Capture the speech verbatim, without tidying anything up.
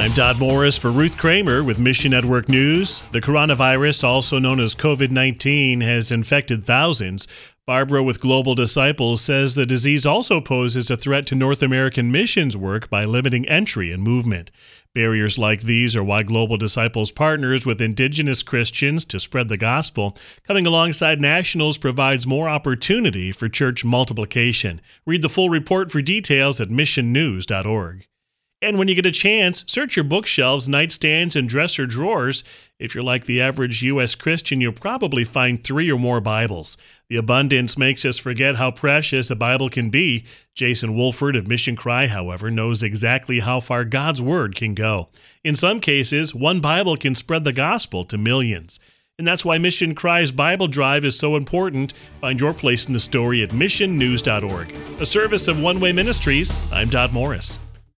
I'm Dodd Morris for Ruth Kramer with Mission Network News. The coronavirus, also known as covid nineteen, has infected thousands. Barbara with Global Disciples says the disease also poses a threat to North American missions work by limiting entry and movement. Barriers like these are why Global Disciples partners with Indigenous Christians to spread the gospel. Coming alongside nationals provides more opportunity for church multiplication. Read the full report for details at mission news dot org. And when you get a chance, search your bookshelves, nightstands, and dresser drawers. If you're like the average U S Christian, you'll probably find three or more Bibles. The abundance makes us forget how precious a Bible can be. Jason Wolford of Mission Cry, however, knows exactly how far God's Word can go. In some cases, one Bible can spread the gospel to millions. And that's why Mission Cry's Bible Drive is so important. Find your place in the story at mission news dot org. A service of One Way Ministries, I'm Dodd Morris.